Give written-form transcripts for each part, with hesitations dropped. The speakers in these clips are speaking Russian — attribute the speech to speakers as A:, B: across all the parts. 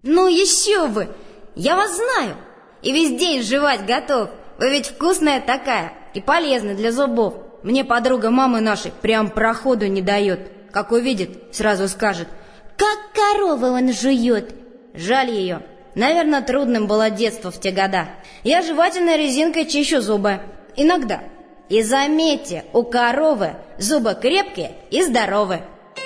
A: Ну еще бы! Я вас знаю! И весь день жевать готов. Вы ведь вкусная такая и полезная для зубов. Мне подруга мамы нашей прям проходу не дает. Как увидит, сразу скажет: как корова он жует. Жаль ее. Наверное, трудным было детство в те года. Я жевательной резинкой чищу зубы. Иногда. И заметьте, у коровы зубы крепкие и здоровые.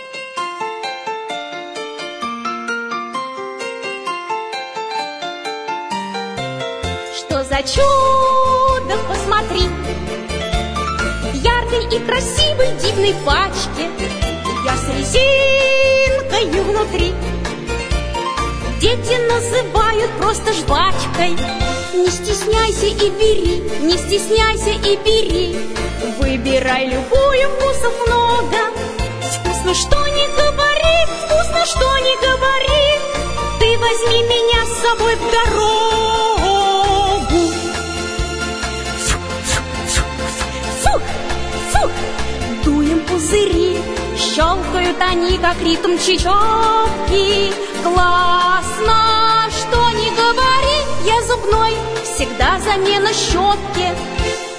B: Что за чудо, посмотри! В яркой и красивой дивной пачке я с резинкой внутри. Дети называют просто жвачкой. Не стесняйся и бери, не стесняйся и бери. Выбирай любую, вкусов много. Вкусно, что не говори, вкусно, что не говори. Ты возьми меня с собой в дорогу. Фух, фух, дуем пузыри. Щелкают они, как ритм чечетки. Классно, что не говори, я зубной, всегда замена щетки.